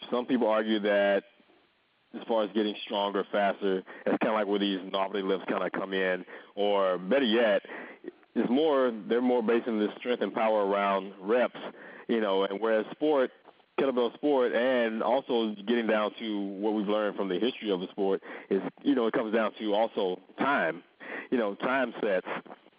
some people argue that as far as getting stronger, faster, it's kind of like where these novelty lifts kind of come in, or better yet, they're more basing the strength and power around reps, and whereas kettlebell sport, and also getting down to what we've learned from the history of the sport is, it comes down to also time, time sets.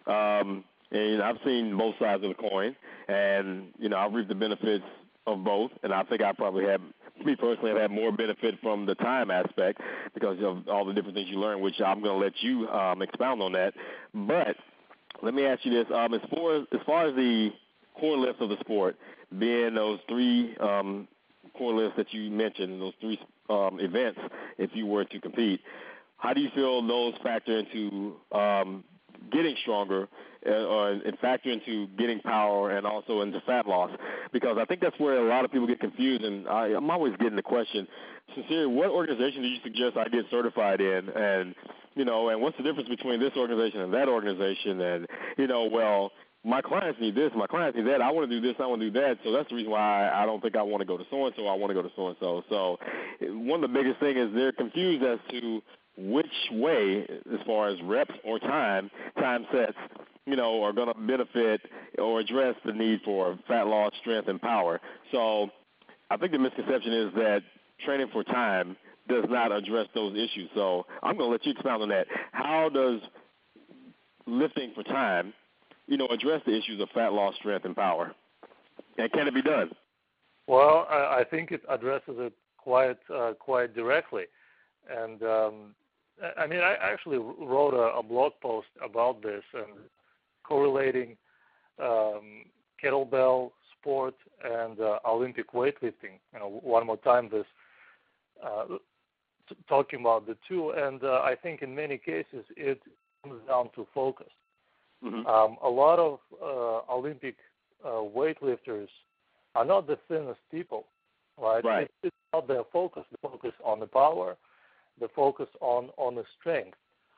And I've seen both sides of the coin, and, I've reaped the benefits of both, and I think I probably have, me personally, have had more benefit from the time aspect because of all the different things you learn, which I'm going to let you expound on that. But let me ask you this. As far as the core lifts of the sport, being those three core lifts that you mentioned, those three events, if you were to compete, how do you feel those factor into getting stronger and factor into getting power and also into fat loss? Because I think that's where a lot of people get confused, and I'm always getting the question, sincerely, what organization do you suggest I get certified in? And, and what's the difference between this organization and that organization? And, well, my clients need this, my clients need that. I want to do this, I want to do that. So that's the reason why I don't think I want to go to so-and-so, I want to go to so-and-so. So one of the biggest things is they're confused as to which way, as far as reps or time sets, are going to benefit or address the need for fat loss, strength, and power. So I think the misconception is that training for time does not address those issues. So I'm going to let you expound on that. How does lifting for time, address the issues of fat loss, strength, and power? And can it be done? Well, I think it addresses it quite directly. And, I actually wrote a blog post about this and correlating kettlebell sport and Olympic weightlifting. One more time, this talking about the two, and I think in many cases it comes down to focus. Mm-hmm. A lot of Olympic weightlifters are not the thinnest people, right? Right. It's not their focus. The focus on the power, the focus on the strength.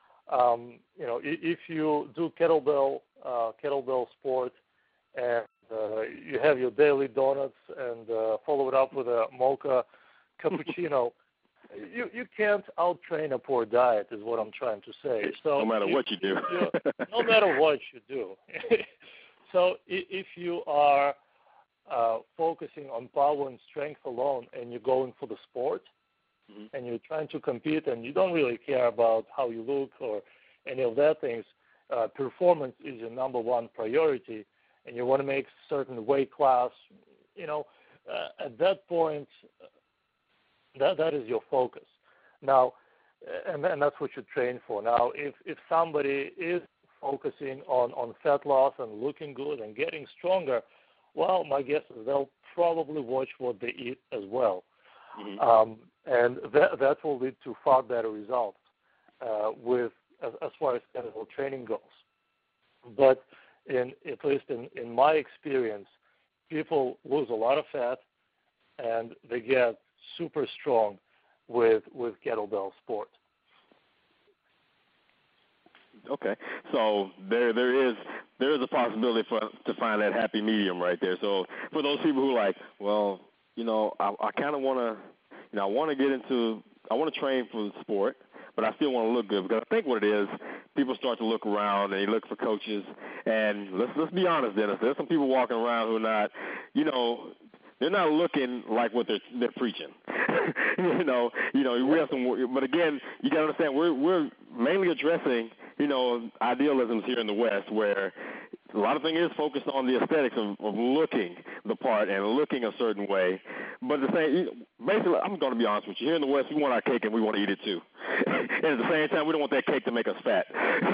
If you do kettlebell sport and you have your daily donuts and follow it up with a mocha cappuccino, you can't out-train a poor diet, is what I'm trying to say. So no matter what you do. No matter what you do. So if you are focusing on power and strength alone and you're going for the sport, mm-hmm. and you're trying to compete and you don't really care about how you look or any of that things, performance is your number one priority, and you want to make certain weight class, at that point, that is your focus. Now, and that's what you train for. Now, if somebody is focusing on fat loss and looking good and getting stronger, well, my guess is they'll probably watch what they eat as well. Mm-hmm. And that will lead to far better results as far as kettlebell training goes. But at least in my experience, people lose a lot of fat and they get super strong with kettlebell sport. Okay, so there is a possibility to find that happy medium right there. So for those people who are like, well, I kind of want to, I want to train for the sport, but I still want to look good, because I think what it is, people start to look around and they look for coaches, and let's be honest, Dennis, there's some people walking around who are not, they're not looking like what they're preaching. We have some, but again, you got to understand, we're mainly addressing, idealisms here in the West, where a lot of things is focused on the aesthetics of looking the part and looking a certain way. But basically, I'm going to be honest with you. Here in the West, we want our cake and we want to eat it too. And at the same time, we don't want that cake to make us fat.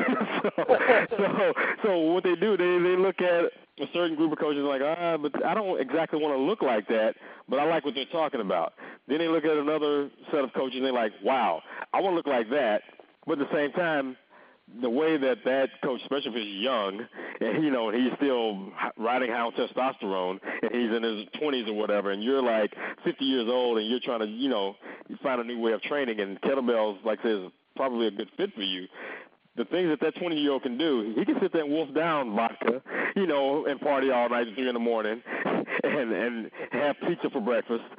so what they do, they look at a certain group of coaches like, but I don't exactly want to look like that, but I like what they're talking about. Then they look at another set of coaches and they're like, wow, I want to look like that. But at the same time, the way that coach, especially if he's young, and he's still riding high on testosterone, and he's in his 20s or whatever, and you're like 50 years old, and you're trying to, you find a new way of training, and kettlebells, like I said, is probably a good fit for you. The things that 20-year-old can do, he can sit there and wolf down vodka, and party all night at 3 in the morning, and have pizza for breakfast,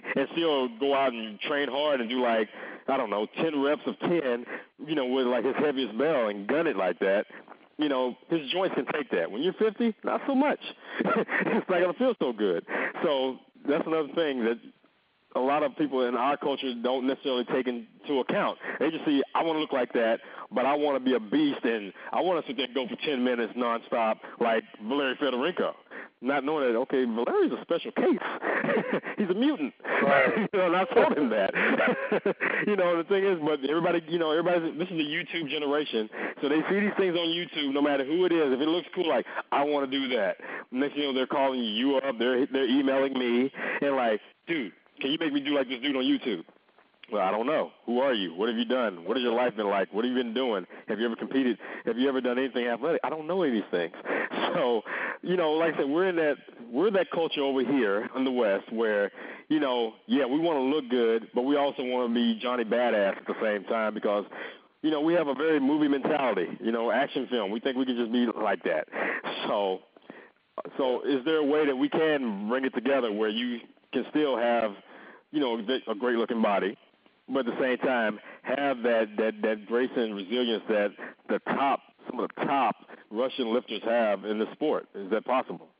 and still go out and train hard and do like, I don't know, 10 reps of 10, with like his heaviest bell and gun it like that, his joints can take that. When you're 50, not so much. It's not going to feel so good. So that's another thing that a lot of people in our culture don't necessarily take into account. They just see, I want to look like that, but I want to be a beast, and I want to sit there and go for 10 minutes nonstop like Valeri Fedorenko, not knowing that, okay, Valeri's a special case. He's a mutant. Right. And I told him that. The thing is, but everybody, this is the YouTube generation, so they see these things on YouTube no matter who it is. If it looks cool, like, I want to do that. Next thing you know, they're calling you up, they're emailing me, and like, dude, can you make me do like this dude on YouTube? Well, I don't know. Who are you? What have you done? What has your life been like? What have you been doing? Have you ever competed? Have you ever done anything athletic? I don't know any of these things. So, like I said, we're in that culture over here in the West where, we want to look good, but we also want to be Johnny Badass at the same time because, we have a very movie mentality, action film. We think we can just be like that. So is there a way that we can bring it together where you can still have, a great-looking body, but at the same time have that grace and resilience that some of the top Russian lifters have in the sport? Is that possible?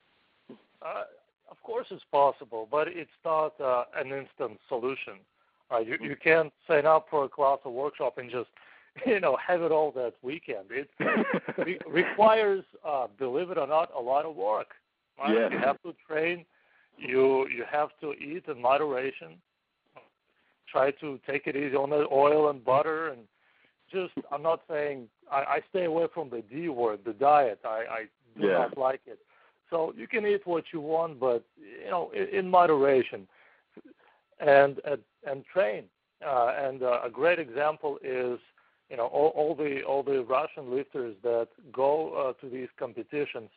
Of course it's possible, but it's not an instant solution. You can't sign up for a class or workshop and just, have it all that weekend. It requires, believe it or not, a lot of work. Right? Yeah. You have to train. You have to eat in moderation. Try to take it easy on the oil and butter, and I'm not saying I stay away from the D word, the diet. I do not like it. So you can eat what you want, but in moderation, and train. And a great example is all the Russian lifters that go to these competitions.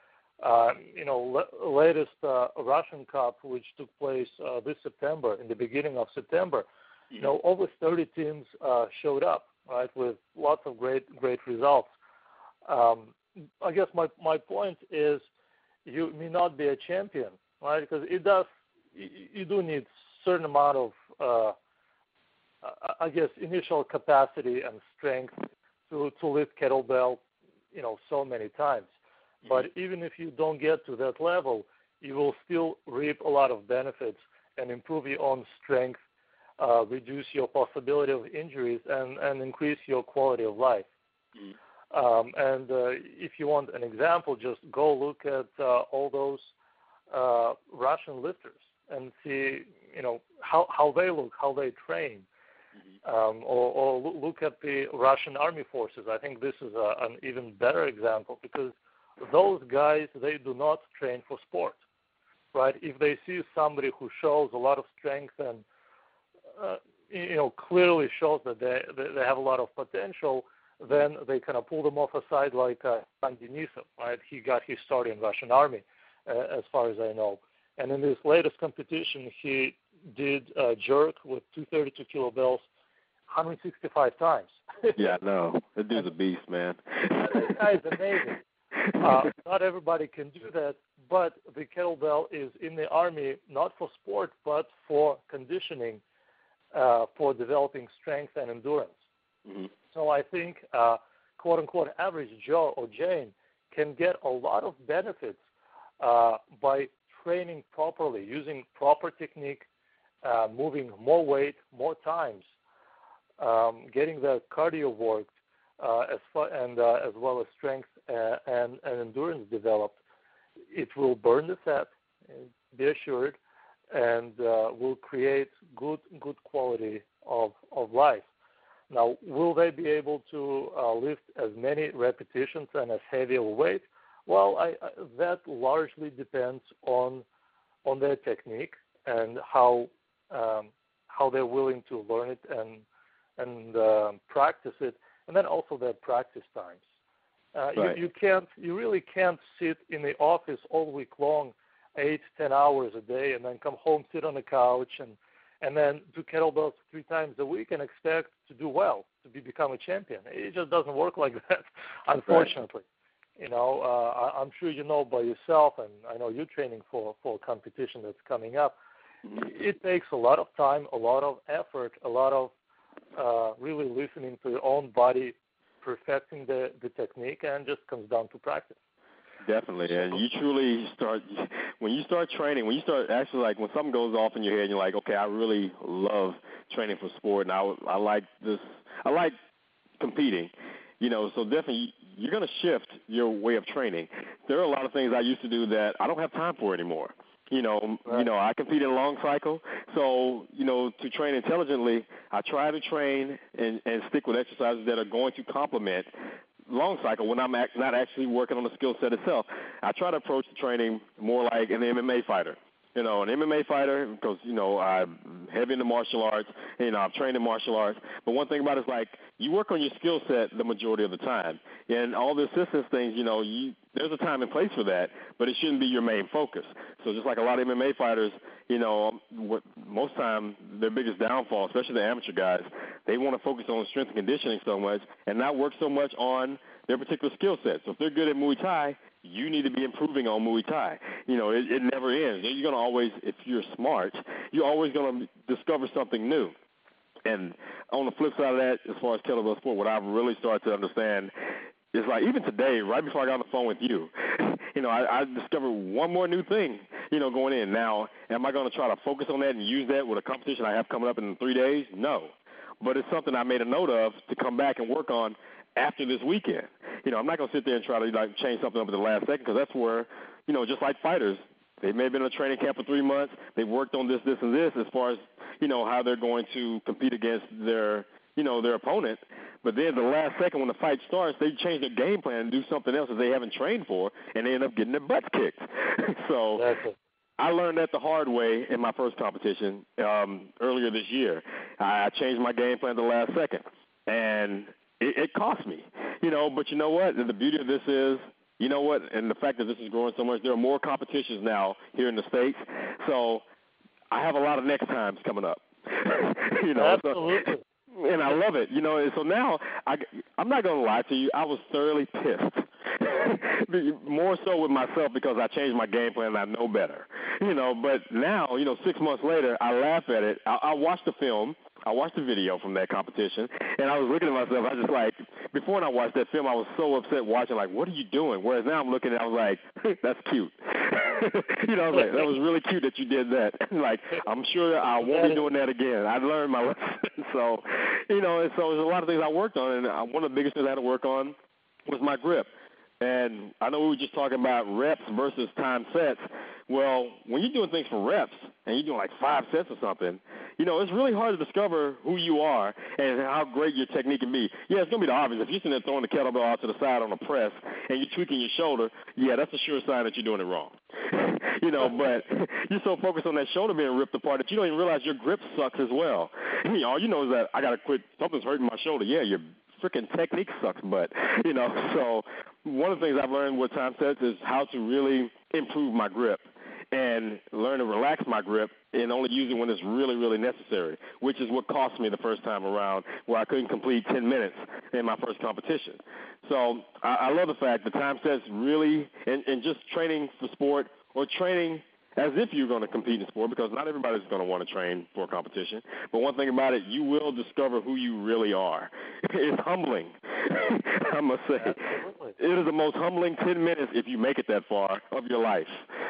Latest Russian Cup, which took place this September, in the beginning of September, over 30 teams showed up, right, with lots of great results. I guess my point is, you may not be a champion, right, because you do need certain amount of, initial capacity and strength to lift kettlebell, so many times. But even if you don't get to that level, you will still reap a lot of benefits and improve your own strength, reduce your possibility of injuries, and increase your quality of life. And if you want an example, just go look at all those Russian lifters and see, how they look, how they train. Or look at the Russian Army forces. I think this is an even better example because those guys, they do not train for sport, right? If they see somebody who shows a lot of strength and, clearly shows that they have a lot of potential, then they kind of pull them off aside like Ivan Denisov, right? He got his start in Russian Army, as far as I know. And in this latest competition, he did jerk with 232 kilobells 165 times. Yeah, I know. That dude's a beast, man. That guy's amazing. Not everybody can do that, but the kettlebell is in the Army not for sport, but for conditioning, for developing strength and endurance. So I think, quote-unquote, average Joe or Jane can get a lot of benefits by training properly, using proper technique, moving more weight, more times, getting the cardio worked, as well as strength and endurance developed. It will burn the fat, be assured, and will create good quality of life. Now, will they be able to lift as many repetitions and as heavy a weight? Well, that largely depends on their technique and how they're willing to learn it and practice it, and then also their practice times. Right. You really can't sit in the office all week long, 8-10 hours a day, and then come home, sit on the couch, and then do kettlebells 3 times a week and expect to do well, to become a champion. It just doesn't work like that, unfortunately. Right. I'm sure you know by yourself, and I know you're training for a competition that's coming up. it takes a lot of time, a lot of effort, a lot of really listening to your own body, perfecting the technique, and just comes down to practice. Definitely, and you truly start when you start training. When you start actually, like, when something goes off in your head, and you're like, okay, I really love training for sport, and I like this. I like competing. So definitely you're going to shift your way of training. There are a lot of things I used to do that I don't have time for anymore. Right. I compete in a long cycle, so to train intelligently, I try to train and stick with exercises that are going to complement long cycle when I'm not actually working on the skill set itself. I try to approach the training more like an MMA fighter. An MMA fighter, because, I'm heavy into martial arts, I've trained in martial arts. But one thing about it is, like, you work on your skill set the majority of the time. And all the assistance things, there's a time and place for that, but it shouldn't be your main focus. So just like a lot of MMA fighters, most time their biggest downfall, especially the amateur guys, they want to focus on strength and conditioning so much and not work so much on their particular skill set. So if they're good at Muay Thai, you need to be improving on Muay Thai. It never ends. You're going to always, if you're smart, you're always going to discover something new. And on the flip side of that, as far as kettlebell sport, what I've really started to understand is, like, even today, right before I got on the phone with you, I discovered one more new thing, going in. Now, am I going to try to focus on that and use that with a competition I have coming up in 3 days? No. But it's something I made a note of to come back and work on after this weekend. I'm not going to sit there and try to change something up at the last second, because that's where, just like fighters, they may have been in a training camp for 3 months. They've worked on this, and this as far as, how they're going to compete against their opponent. But then the last second when the fight starts, they change their game plan and do something else that they haven't trained for, and they end up getting their butts kicked. So Exactly. I learned that the hard way in my first competition earlier this year. I changed my game plan at the last second, and it cost me. But you know what? And the beauty of this is, and the fact that this is growing so much, there are more competitions now here in the States. So I have a lot of next times coming up. Absolutely. And I love it, and so now I'm not going to lie to you, I was thoroughly pissed, more so with myself because I changed my game plan and I know better, but now, 6 months later, I laugh at it. I watched the film, I watched the video from that competition, and I was looking at myself, I just like, before I watched that film, I was so upset watching, like, what are you doing? Whereas now I'm looking at it, I was like, that's cute. I was like, that was really cute that you did that. Like, I'm sure I won't be doing that again. I learned my lesson. So, and so there's a lot of things I worked on, and one of the biggest things I had to work on was my grip. And I know we were just talking about reps versus time sets. Well, when you're doing things for reps and you're doing like 5 sets or something, it's really hard to discover who you are and how great your technique can be. Yeah, it's going to be the obvious. If you're sitting there throwing the kettlebell out to the side on a press and you're tweaking your shoulder, yeah, that's a sure sign that you're doing it wrong. But you're so focused on that shoulder being ripped apart that you don't even realize your grip sucks as well. All you know is that I got to quit. Something's hurting my shoulder. Yeah, your freaking technique sucks, but, so one of the things I've learned with time sets is how to really improve my grip and learn to relax my grip and only use it when it's really, really necessary, which is what cost me the first time around, where I couldn't complete 10 minutes in my first competition. So I love the fact that time sets really, and just training for sport or training as if you're going to compete in sport, because not everybody's going to want to train for a competition. But one thing about it, you will discover who you really are. It's humbling, I must say. Absolutely. It is the most humbling 10 minutes, if you make it that far, of your life.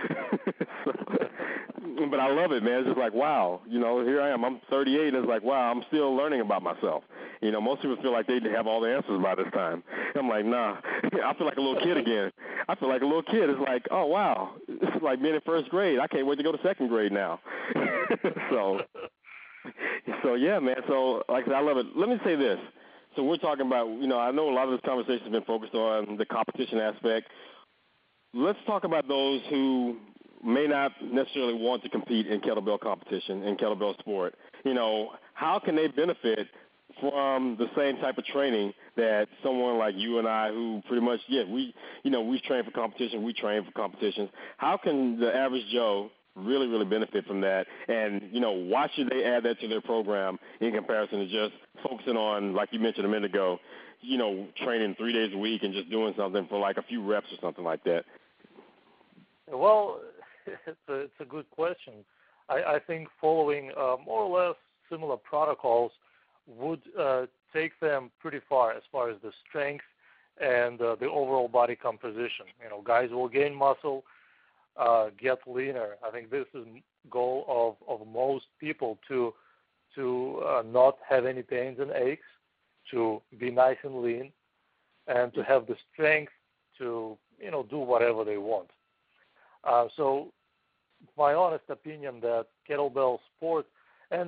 But I love it, man. It's just like, wow, here I am. I'm 38, and it's like, wow, I'm still learning about myself. Most people feel like they have all the answers by this time. I'm like, nah. I feel like a little kid again. I feel like a little kid. It's like, oh, wow. It's like being in first grade. I can't wait to go to second grade now. So yeah, man. So, like I said, I love it. Let me say this. So we're talking about, I know a lot of this conversation has been focused on the competition aspect. Let's talk about those who may not necessarily want to compete in kettlebell competition, in kettlebell sport. How can they benefit from the same type of training that someone like you and I, who pretty much, we train for competition, we train for competitions. How can the average Joe really, really benefit from that? And, why should they add that to their program in comparison to just focusing on, like you mentioned a minute ago, training 3 days a week and just doing something for like a few reps or something like that? Well, it's a good question. I think following more or less similar protocols would take them pretty far as the strength and the overall body composition. Guys will gain muscle, get leaner. I think this is goal of most people to not have any pains and aches, to be nice and lean, and to have the strength to do whatever they want. So my honest opinion that kettlebell sport, and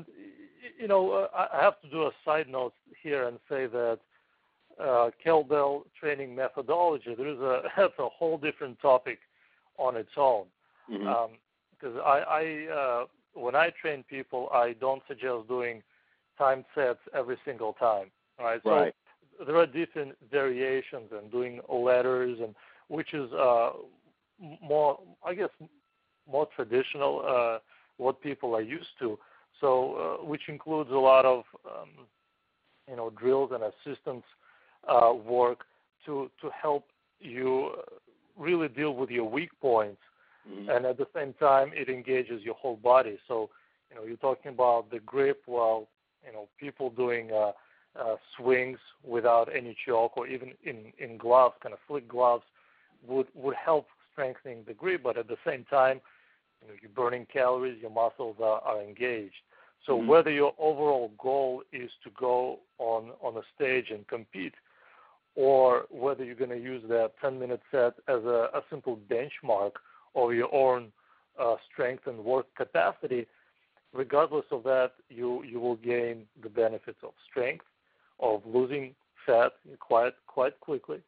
I have to do a side note here and say that kettlebell training methodology, that's a whole different topic on its own. Because I when I train people, I don't suggest doing timed sets every single time. Right. So there are different variations and doing ladders, and which is more, I guess, more traditional, what people are used to. So which includes a lot of drills and assistance work to help you really deal with your weak points, and at the same time it engages your whole body. So you're talking about the grip, while people doing swings without any choke, or even in gloves, kind of flick gloves, would help strengthening the grip, but at the same time, you're burning calories, your muscles are engaged. So whether your overall goal is to go on a stage and compete, or whether you're going to use that 10-minute set as a simple benchmark of your own strength and work capacity, regardless of that, you will gain the benefits of strength, of losing fat quite quickly,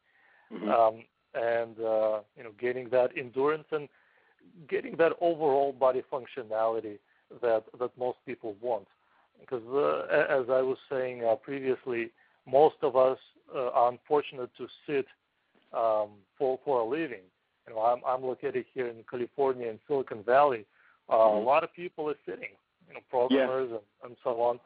and gaining that endurance and getting that overall body functionality that most people want. Because as I was saying previously, most of us are unfortunate to sit for a living. I'm located here in California, in Silicon Valley. A lot of people are sitting, programmers and so on.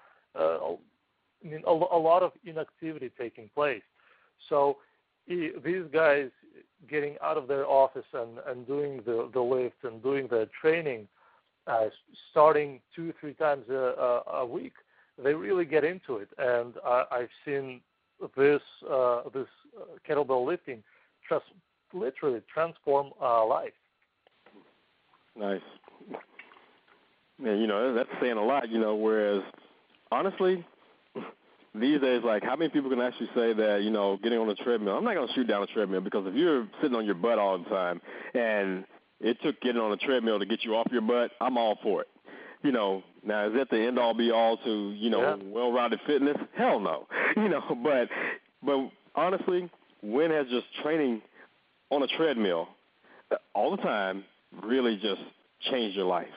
A lot of inactivity taking place. So these guys getting out of their office and doing the lift and doing the training, starting 2-3 times a week, they really get into it. And I've seen this kettlebell lifting just literally transform life. Nice. Yeah, that's saying a lot, whereas honestly, these days, like, how many people can actually say that, getting on a treadmill, I'm not going to shoot down a treadmill, because if you're sitting on your butt all the time and it took getting on a treadmill to get you off your butt, I'm all for it. Now, is that the end-all, be-all to, well-rounded fitness? Hell no. But honestly, when has just training on a treadmill all the time really just changed your life?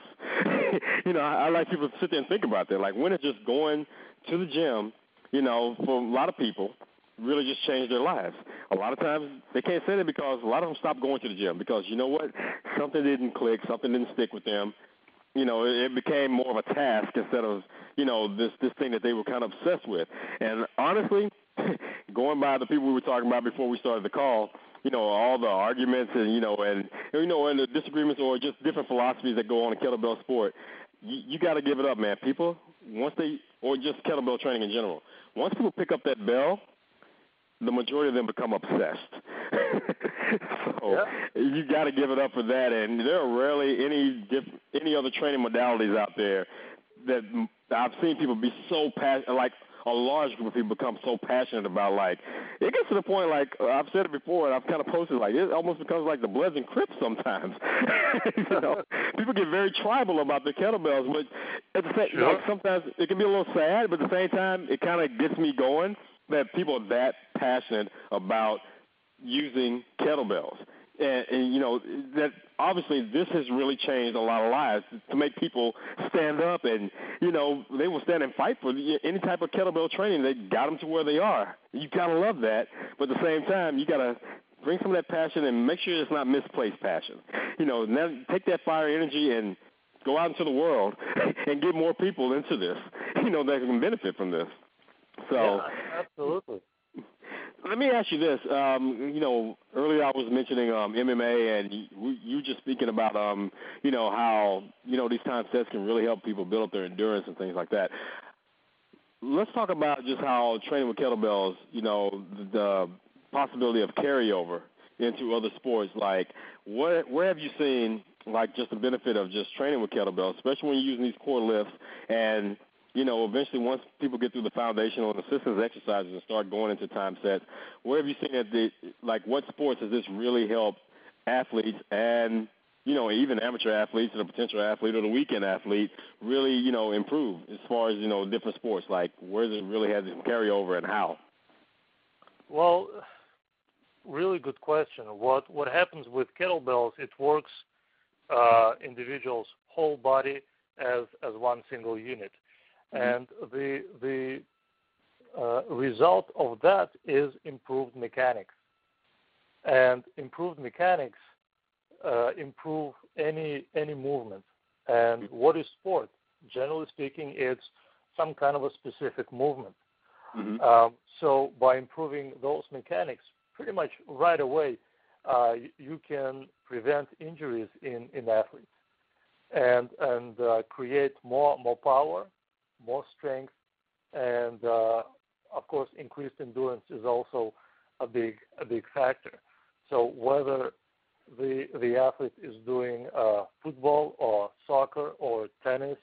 I like people to sit there and think about that. Like, when has just going to the gym, for a lot of people, really just changed their lives? A lot of times they can't say that because a lot of them stop going to the gym because, you know what, something didn't click, something didn't stick with them. It became more of a task instead of, this thing that they were kind of obsessed with. And honestly, going by the people we were talking about before we started the call, all the arguments and the disagreements or just different philosophies that go on in kettlebell sport, you got to give it up, man. People, or just kettlebell training in general, once people pick up that bell, the majority of them become obsessed. So you got to give it up for that. And there are rarely any other training modalities out there that I've seen people be so passionate, like a large group of people become so passionate about. Like, it gets to the point, like I've said it before, and I've kind of posted, like it almost becomes like the Bloods and Crips sometimes. People get very tribal about their kettlebells, but at the same, like, sometimes it can be a little sad, but at the same time, it kind of gets me going that people are that passionate about using kettlebells. And that obviously this has really changed a lot of lives to make people stand up and, they will stand and fight for any type of kettlebell training that got them to where they are. You got to love that. But at the same time, you got to bring some of that passion and make sure it's not misplaced passion. Now take that fire energy and go out into the world and get more people into this, that can benefit from this. So, yeah, absolutely. Let me ask you this. Earlier I was mentioning MMA, and you just speaking about, how, these time sets can really help people build up their endurance and things like that. Let's talk about just how training with kettlebells, the possibility of carryover into other sports. Like, where have you seen, like, just the benefit of just training with kettlebells, especially when you're using these core lifts and, eventually once people get through the foundational and assistance exercises and start going into time sets, where have you seen that, what sports has this really helped athletes and, even amateur athletes and a potential athlete or the weekend athlete really, improve as far as, different sports? Like, where does it really have this carryover and how? Well, really good question. What happens with kettlebells, it works individuals' whole body as one single unit. And the result of that is improved mechanics. And improved mechanics improve any movement. And what is sport? Generally speaking, it's some kind of a specific movement. So by improving those mechanics, pretty much right away, you can prevent injuries in athletes and create more power, more strength, and of course, increased endurance is also a big factor. So whether the athlete is doing football or soccer or tennis,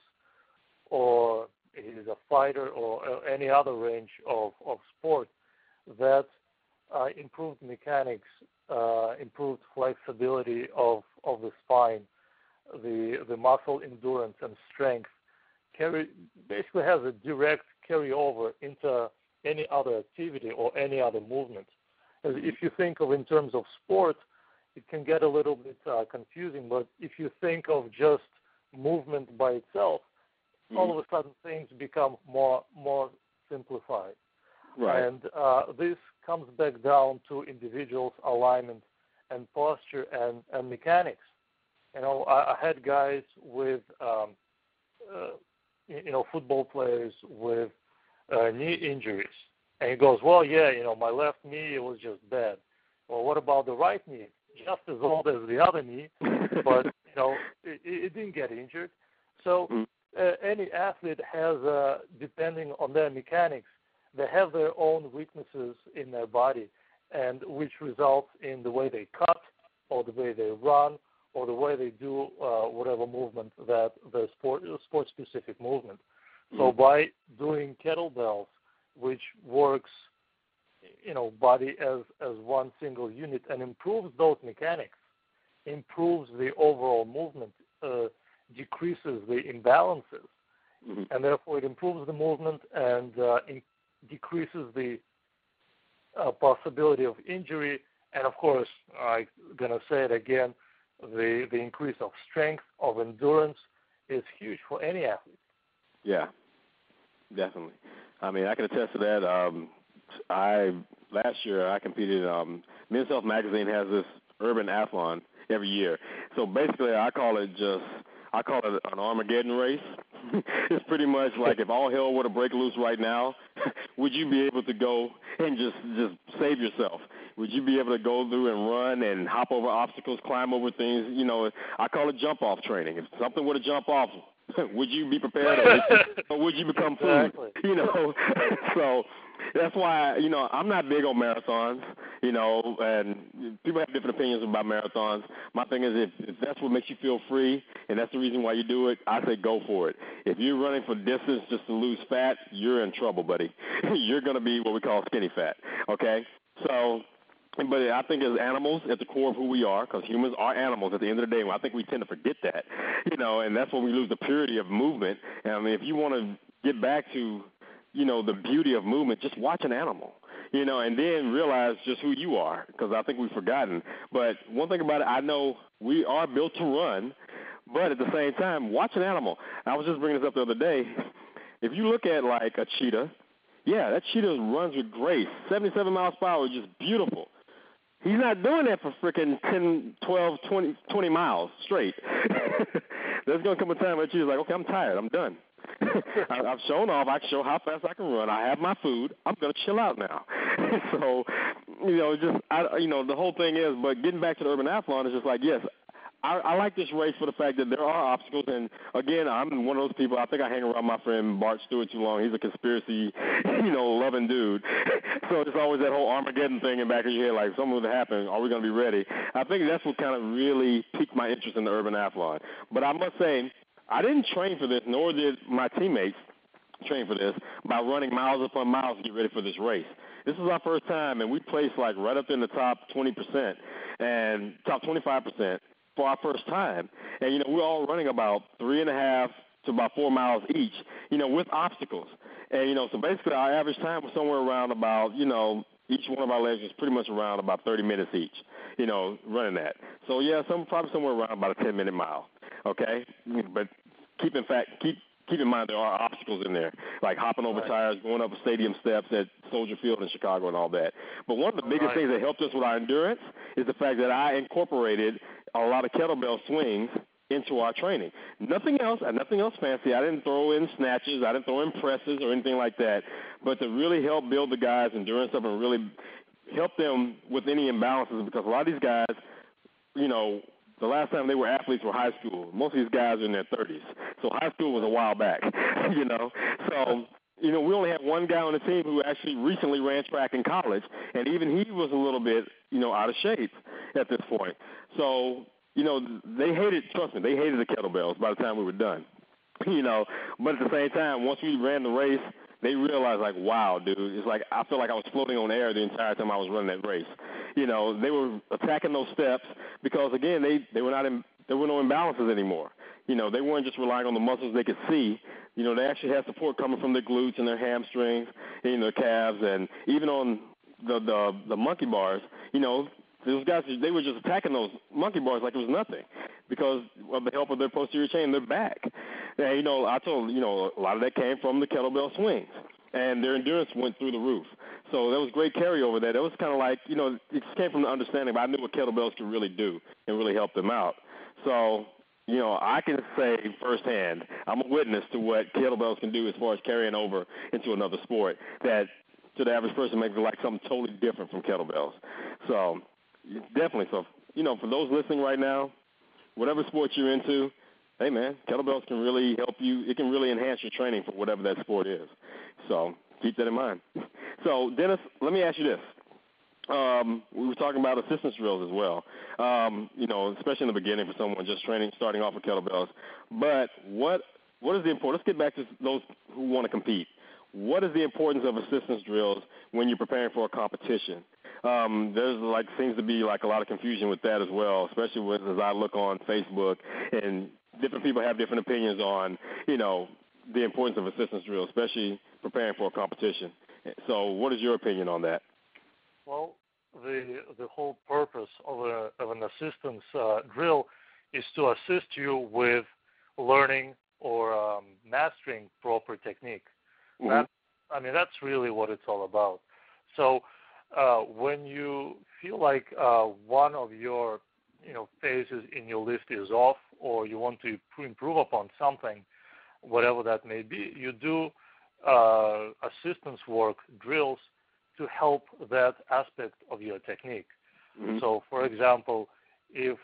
or is a fighter or any other range of sport, that improved mechanics, improved flexibility of the spine, the muscle endurance and strength basically has a direct carryover into any other activity or any other movement. If you think of in terms of sport, it can get a little bit confusing, but if you think of just movement by itself, all of a sudden things become more simplified. Right. And this comes back down to individuals' alignment and posture and mechanics. I had guys with, football players with knee injuries. And he goes, well, yeah, my left knee was just bad. Well, what about the right knee? Just as old as the other knee, but, it didn't get injured. So any athlete has, depending on their mechanics, they have their own weaknesses in their body, and which results in the way they cut or the way they run or the way they do whatever movement that the sport-specific movement. So by doing kettlebells, which works, body as one single unit and improves those mechanics, improves the overall movement, decreases the imbalances, and therefore it improves the movement and decreases the possibility of injury. And of course, I'm going to say it again, the increase of strength, of endurance is huge for any athlete. Yeah, definitely. I mean, I can attest to that. Last year I competed. Men's Health Magazine has this Urban Athlon every year. So basically, I call it an Armageddon race. It's pretty much like if all hell were to break loose right now, would you be able to go and just save yourself? Would you be able to go through and run and hop over obstacles, climb over things? I call it jump-off training. If something were to jump off, would you be prepared or would you become food? Exactly. So that's why, I'm not big on marathons, and people have different opinions about marathons. My thing is if that's what makes you feel free and that's the reason why you do it, I say go for it. If you're running for distance just to lose fat, you're in trouble, buddy. You're going to be what we call skinny fat, okay? So, but I think as animals, at the core of who we are, because humans are animals at the end of the day, I think we tend to forget that, and that's when we lose the purity of movement. And I mean, if you want to get back to, the beauty of movement, just watch an animal, and then realize just who you are, because I think we've forgotten. But one thing about it, I know we are built to run, but at the same time, watch an animal. I was just bringing this up the other day. If you look at, like, a cheetah, yeah, that cheetah runs with grace. 77 miles per hour, just beautiful. He's not doing that for freaking 10, 12, 20 miles straight. There's going to come a time where she's like, okay, I'm tired. I'm done. I've shown off. I can show how fast I can run. I have my food. I'm going to chill out now. So the whole thing is, but getting back to the Urban Athlon is just like, yes, I like this race for the fact that there are obstacles, and again, I'm one of those people. I think I hang around my friend Bart Stewart too long. He's a conspiracy, loving dude. So it's always that whole Armageddon thing in the back of your head, like something would happen. Are we going to be ready? I think that's what kind of really piqued my interest in the Urban Athlon. But I must say, I didn't train for this, nor did my teammates train for this by running miles upon miles to get ready for this race. This was our first time, and we placed like right up in the top 20% and top 25%. For our first time. And, we're all running about 3.5 to about 4 miles each, with obstacles. And, so basically our average time was somewhere around about, each one of our legs was pretty much around about 30 minutes each, running that. So, yeah, probably somewhere around about a 10-minute mile, okay? But keep in mind there are obstacles in there, like hopping over tires, going up stadium steps at Soldier Field in Chicago and all that. But one of the biggest things that helped us with our endurance is the fact that I incorporated a lot of kettlebell swings into our training. Nothing else fancy. I didn't throw in snatches. I didn't throw in presses or anything like that. But to really help build the guys' endurance up and really help them with any imbalances, because a lot of these guys, the last time they were athletes were high school. Most of these guys are in their 30s. So high school was a while back, So, we only had one guy on the team who actually recently ran track in college, and even he was a little bit, out of shape at this point. So, they hated the kettlebells by the time we were done, But at the same time, once we ran the race, they realized, like, wow, dude, it's like I feel like I was floating on air the entire time I was running that race. They were attacking those steps because, again, there were no imbalances anymore. They weren't just relying on the muscles they could see. They actually had support coming from their glutes and their hamstrings, and their calves, and even on the monkey bars, those guys, they were just attacking those monkey bars like it was nothing because of the help of their posterior chain, their back. And, I told, a lot of that came from the kettlebell swings, and their endurance went through the roof. So that was great carryover there. That was kind of like, it came from the understanding, but I knew what kettlebells could really do and really help them out. So, I can say firsthand, I'm a witness to what kettlebells can do as far as carrying over into another sport that to the average person makes it like something totally different from kettlebells. So, definitely. So, for those listening right now, whatever sport you're into, hey, man, kettlebells can really help you. It can really enhance your training for whatever that sport is. So keep that in mind. So, Dennis, let me ask you this. We were talking about assistance drills as well, especially in the beginning for someone just starting off with kettlebells. But what is the importance? Let's get back to those who want to compete. What is the importance of assistance drills when you're preparing for a competition? There's seems to be a lot of confusion with that as well, especially as I look on Facebook, and different people have different opinions on, the importance of assistance drills, especially preparing for a competition. So what is your opinion on that? Well, the whole purpose of an assistance drill is to assist you with learning or mastering proper technique. Mm-hmm. That's really what it's all about. So when you feel like one of your phases in your lift is off, or you want to improve upon something, whatever that may be, you do assistance work, drills, to help that aspect of your technique. Mm-hmm. So, for example, if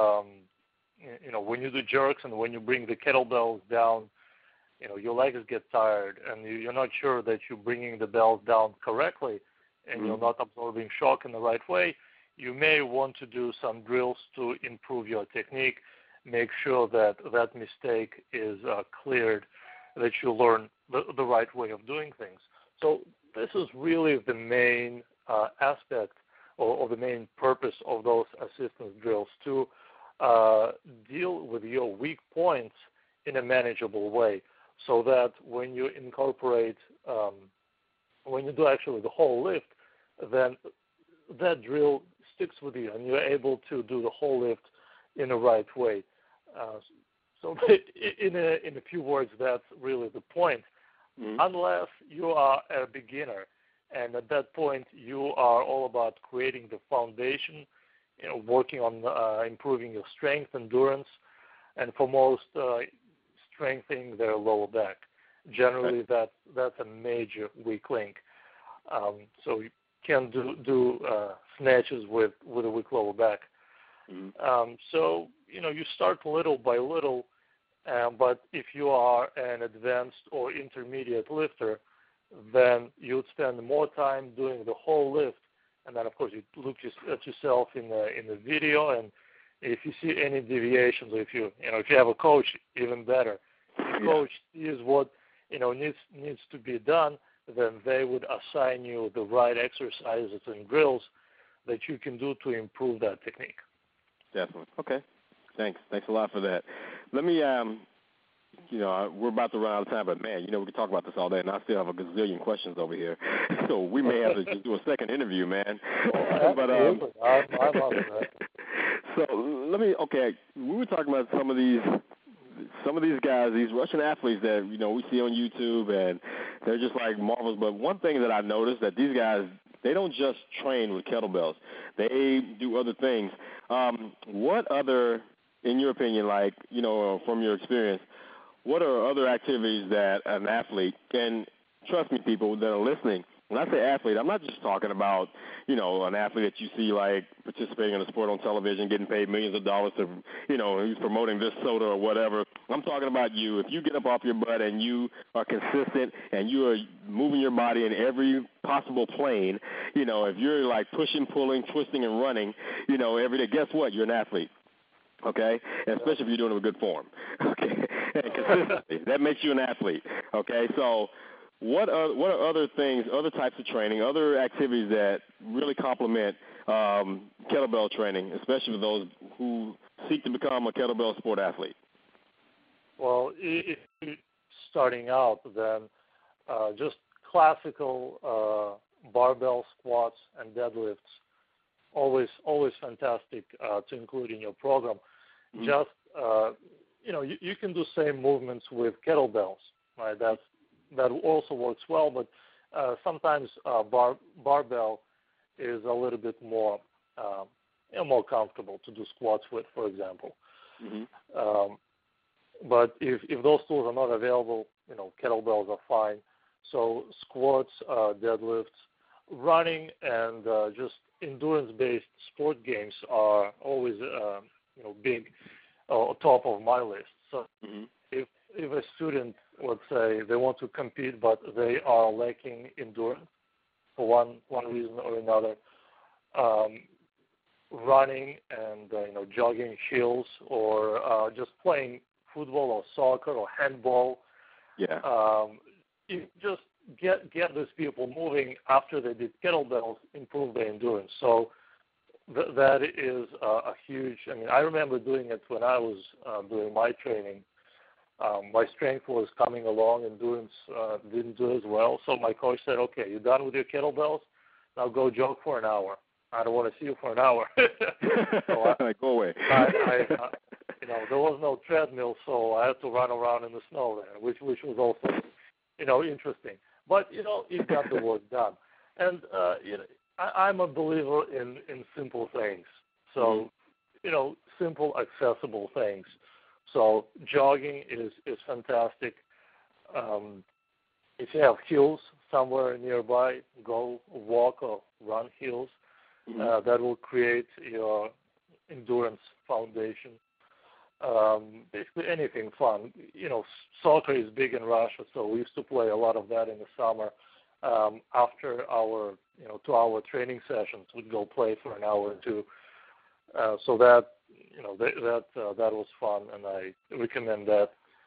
when you do jerks and when you bring the kettlebells down, your legs get tired and you're not sure that you're bringing the bells down correctly, and mm-hmm. you're not absorbing shock in the right way, you may want to do some drills to improve your technique, make sure that that mistake is cleared, that you learn the right way of doing things. So this is really the main aspect or the main purpose of those assistance drills, to deal with your weak points in a manageable way, so that when you incorporate, when you do actually the whole lift, then that drill sticks with you and you're able to do the whole lift in the right way. So in a few words, that's really the point. Mm-hmm. Unless you are a beginner, and at that point you are all about creating the foundation, working on improving your strength, endurance, and for most, strengthening their lower back. Generally, that's a major weak link. So can do snatches with a weak lower back. So you start little by little, but if you are an advanced or intermediate lifter, then you would spend more time doing the whole lift, and then of course you look at yourself in the video, and if you see any deviations, or if you have a coach, even better. If the coach sees what needs to be done, then they would assign you the right exercises and drills that you can do to improve that technique. Definitely. Okay. Thanks a lot for that. Let me, we're about to run out of time, but man, we could talk about this all day, and I still have a gazillion questions over here. So we may have to just do a second interview, man. But I'm up for that. So we were talking about some of these guys, these Russian athletes that we see on YouTube, and they're just like marvels. But one thing that I noticed that these guys, they don't just train with kettlebells; they do other things. What other, in your opinion, from your experience, what are other activities that an athlete, and trust me, people that are listening, when I say athlete, I'm not just talking about, an athlete that you see participating in a sport on television, getting paid millions of dollars to, who's promoting this soda or whatever. I'm talking about you. If you get up off your butt and you are consistent and you are moving your body in every possible plane, if you're pushing, pulling, twisting, and running, every day, guess what? You're an athlete. Okay, and especially if you're doing it with good form. Okay, and consistency, that makes you an athlete. Okay, so what are other things, other types of training, other activities that really complement kettlebell training, especially for those who seek to become a kettlebell sport athlete? Well, if you're starting out, then just classical barbell squats and deadlifts, always fantastic to include in your program. Mm-hmm. Just you can do same movements with kettlebells, right? That also works well, but sometimes barbell is a little bit more more comfortable to do squats with, for example. Mm-hmm. But if those tools are not available, kettlebells are fine. So squats, deadlifts, running, and just endurance-based sport games are always big top of my list. So mm-hmm. if a student, let's say, they want to compete but they are lacking endurance for one reason or another, running and jogging hills, or just playing football or soccer or handball, you just get these people moving after they did kettlebells, improve their endurance. So that is a huge. I mean, I remember doing it when I was doing my training. My strength was coming along, endurance didn't do as well. So my coach said, "Okay, you're done with your kettlebells. Now go jog for an hour. I don't want to see you for an hour." So go away. There was no treadmill, so I had to run around in the snow there, which was also, interesting. But it got the work done. And I'm a believer in simple things. So, simple, accessible things. So jogging is fantastic. If you have hills somewhere nearby, go walk or run hills. Mm-hmm. That will create your endurance foundation. Basically anything fun. Soccer is big in Russia, so we used to play a lot of that in the summer. After our 2-hour training sessions, we'd go play for an hour or two. So that that was fun, and I recommend that.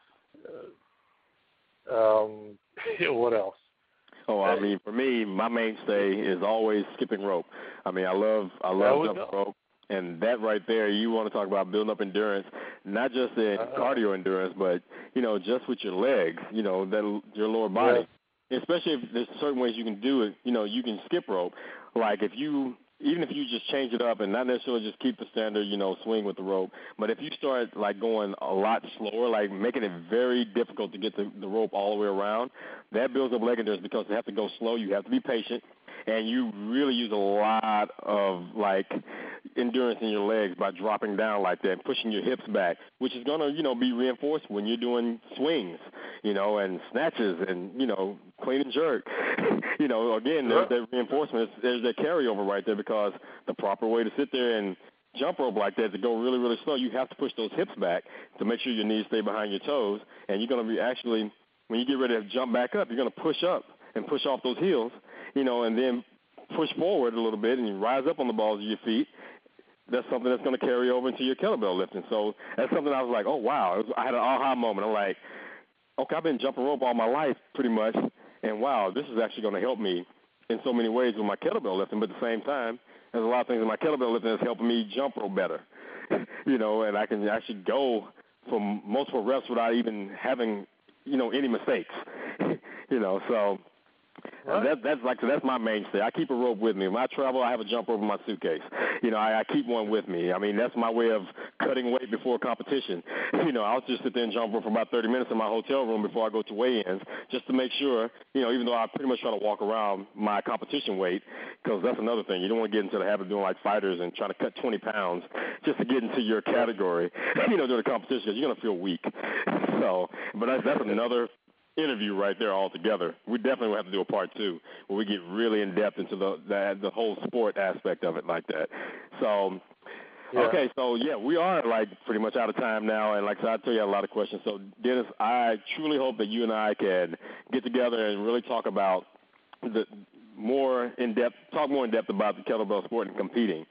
What else? Oh, I mean, for me, my mainstay is always skipping rope. I mean, I love jumping rope, and that right there, you want to talk about building up endurance, not just in cardio endurance, but just with your legs, your lower body. Yeah. Especially if there's certain ways you can do it. You can skip rope, like even if you just change it up and not necessarily just keep the standard, swing with the rope, but if you start going a lot slower, making it very difficult to get the rope all the way around, that builds up leg endurance because you have to go slow, you have to be patient, and you really use a lot of like endurance in your legs by dropping down like that and pushing your hips back, which is going to, be reinforced when you're doing swings, and snatches and, clean and jerk. Again, there's that reinforcement. There's that carryover right there, because the proper way to sit there and jump rope like that, to go really, really slow, you have to push those hips back to make sure your knees stay behind your toes. And you're going to be actually, when you get ready to jump back up, you're going to push up and push off those heels, and then push forward a little bit and you rise up on the balls of your feet. That's something that's going to carry over into your kettlebell lifting. So that's something I was like, oh, wow. I had an aha moment. I'm like, okay, I've been jumping rope all my life pretty much, and wow, this is actually going to help me in so many ways with my kettlebell lifting. But at the same time, there's a lot of things in my kettlebell lifting that's helping me jump rope better, and I can actually go for multiple reps without even having, any mistakes, so. Right. That's my mainstay. I keep a rope with me. When I travel, I have a jump rope in my suitcase. I keep one with me. I mean, that's my way of cutting weight before competition. I'll just sit there and jump rope for about 30 minutes in my hotel room before I go to weigh-ins, just to make sure, even though I pretty much try to walk around my competition weight, because that's another thing. You don't want to get into the habit of doing like fighters and trying to cut 20 pounds just to get into your category, during the competition, because you're going to feel weak. So, but that's another interview right there altogether. We definitely will have to do a part 2 where we get really in depth into the whole sport aspect of it like that. So, okay, so we are like pretty much out of time now, and like I said, I tell you I have a lot of questions. So, Dennis, I truly hope that you and I can get together and really talk about talk more in depth about the kettlebell sport and competing.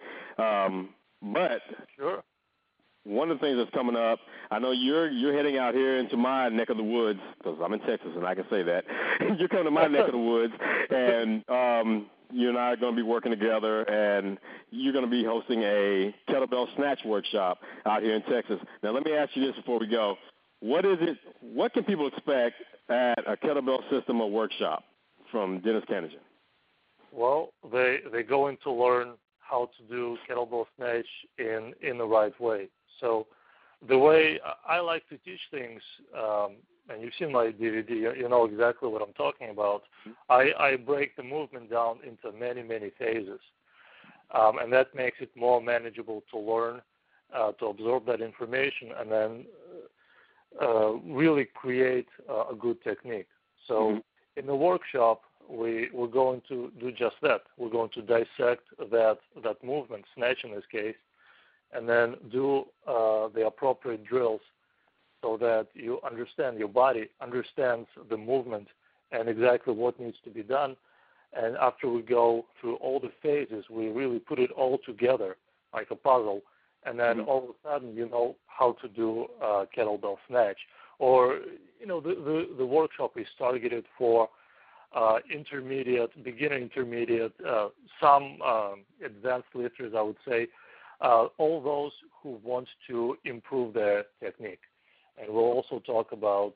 But sure. One of the things that's coming up, I know you're heading out here into my neck of the woods, because I'm in Texas and I can say that. You're coming to my neck of the woods, and you and I are going to be working together, and you're going to be hosting a kettlebell snatch workshop out here in Texas. Now, let me ask you this before we go. What can people expect at a kettlebell system or workshop from Dennis Kanigan? Well, they're going to learn how to do kettlebell snatch in the right way. So the way I like to teach things, and you've seen my DVD, you know exactly what I'm talking about. I break the movement down into many, many phases, and that makes it more manageable to learn, to absorb that information, and then really create a good technique. So in the workshop, we're going to do just that. We're going to dissect that movement, snatch in this case, and then do the appropriate drills so that you understand, your body understands the movement and exactly what needs to be done. And after we go through all the phases, we really put it all together like a puzzle, and then all of a sudden you know how to do kettlebell snatch. Or, the workshop is targeted for beginner intermediate, some advanced lifters, I would say, all those who want to improve their technique. And we'll also talk about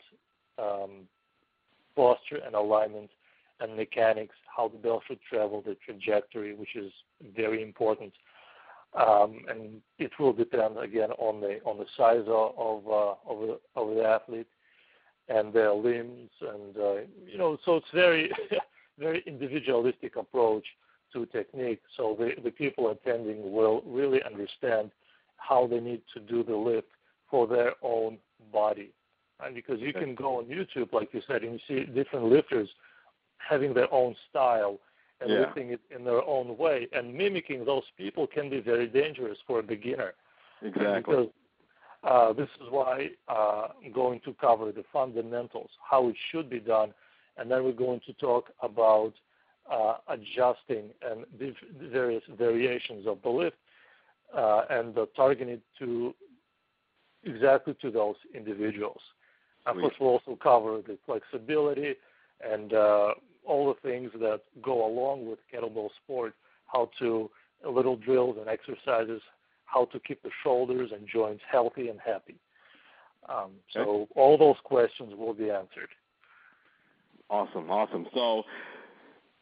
posture and alignment and mechanics, how the bell should travel, the trajectory, which is very important. And it will depend again on the size of the athlete and their limbs, and so it's very very individualistic approach to technique. So the people attending will really understand how they need to do the lift for their own body, and because you can go on YouTube, like you said, and you see different lifters having their own style and lifting it in their own way, and mimicking those people can be very dangerous for a beginner. Exactly. Because this is why I'm going to cover the fundamentals, how it should be done, and then we're going to talk about adjusting and various variations of the lift and targeting to exactly to those individuals. Of course, we'll also cover the flexibility and all the things that go along with kettlebell sport, little drills and exercises, how to keep the shoulders and joints healthy and happy. So all those questions will be answered. Awesome. So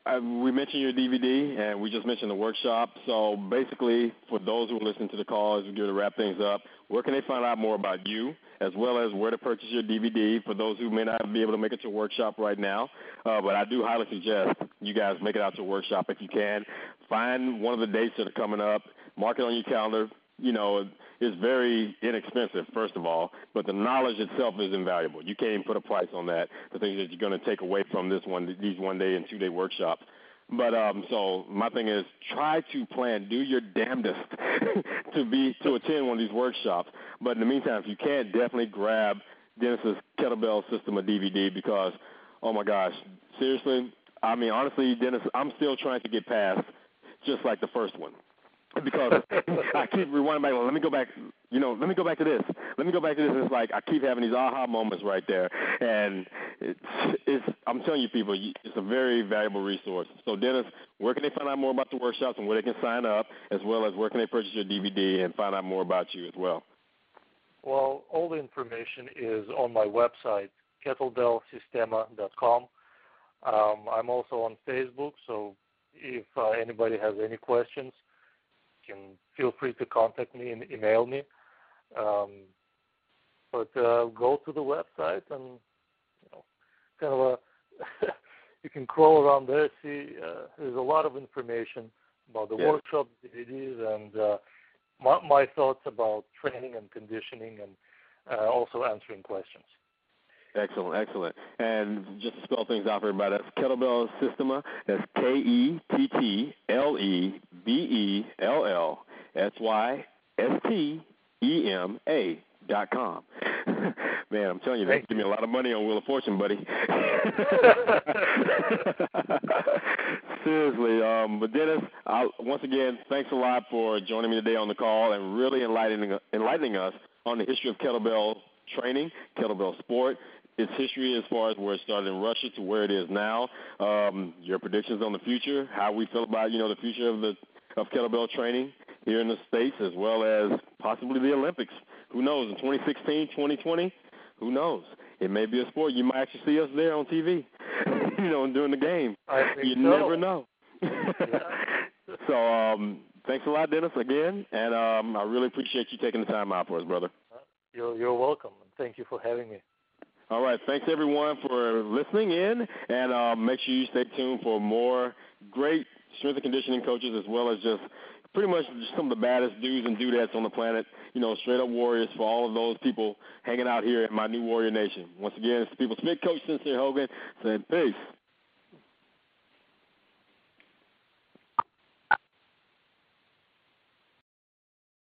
we mentioned your DVD, and we just mentioned the workshop. So basically, for those who are listening to the call, as we go to wrap things up, where can they find out more about you, as well as where to purchase your DVD for those who may not be able to make it to a workshop right now? But I do highly suggest you guys make it out to a workshop if you can. Find one of the dates that are coming up, mark it on your calendar. You know, it's very inexpensive, first of all, but the knowledge itself is invaluable. You can't even put a price on that, the things that you're going to take away from these 1 day and 2 day workshops. But so my thing is, try to plan, do your damnedest to attend one of these workshops. But in the meantime, if you can, definitely grab Dennis's Kettlebell System of DVD, because, oh my gosh, seriously, I mean, honestly, Dennis, I'm still trying to get past just like the first one. Because I keep rewinding back. Let me go back. Let me go back to this. Let me go back to this. And it's like I keep having these aha moments right there, and I'm telling you, people, it's a very valuable resource. So, Dennis, where can they find out more about the workshops and where they can sign up, as well as where can they purchase your DVD and find out more about you as well? Well, all the information is on my website, kettlebellsystema.com. I'm also on Facebook, so if anybody has any questions, can feel free to contact me and email me. But go to the website and kind of you can crawl around there. See, there's a lot of information about the workshop, DVDs, and my thoughts about training and conditioning, and also answering questions. Excellent, excellent. And just to spell things out for everybody, that's Kettlebell Systema. That's KETTLEBELLSYSTEMA.com. Man, I'm telling you, that give me a lot of money on Wheel of Fortune, buddy. Seriously. But Dennis, once again, thanks a lot for joining me today on the call and really enlightening us on the history of kettlebell training, kettlebell sport, its history as far as where it started in Russia to where it is now, your predictions on the future, how we feel about, the future of kettlebell training here in the States, as well as possibly the Olympics. Who knows, in 2016, 2020, who knows? It may be a sport. You might actually see us there on TV, during the game. I think you never know. So thanks a lot, Dennis, again, and I really appreciate you taking the time out for us, brother. You're welcome, and thank you for having me. All right. Thanks, everyone, for listening in, and make sure you stay tuned for more great strength and conditioning coaches, as well as just pretty much some of the baddest dudes and dudettes on the planet, straight-up warriors for all of those people hanging out here in my new Warrior Nation. Once again, it's the People's Fit Coach, Sensei Hogan, saying peace.